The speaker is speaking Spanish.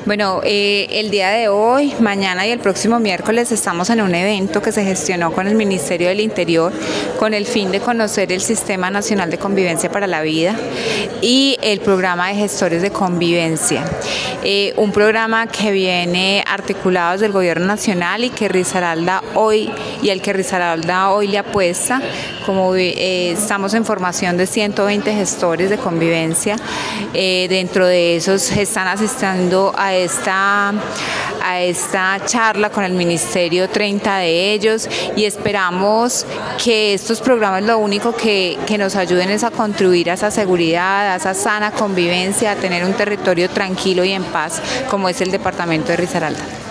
Bueno, el día de hoy, mañana y el próximo miércoles estamos en un evento que se gestionó con el Ministerio del Interior con el fin de conocer el Sistema Nacional de Convivencia para la Vida y el programa de gestores de convivencia. Un programa que viene articulado desde el Gobierno Nacional y que Risaralda hoy le apuesta. Como estamos en formación de 120 gestores de convivencia, dentro de esos están asistiendo a esta charla con el Ministerio 30 de ellos, y esperamos que estos programas lo único que nos ayuden es a contribuir a esa seguridad, a esa sana convivencia, a tener un territorio tranquilo y en paz como es el departamento de Risaralda.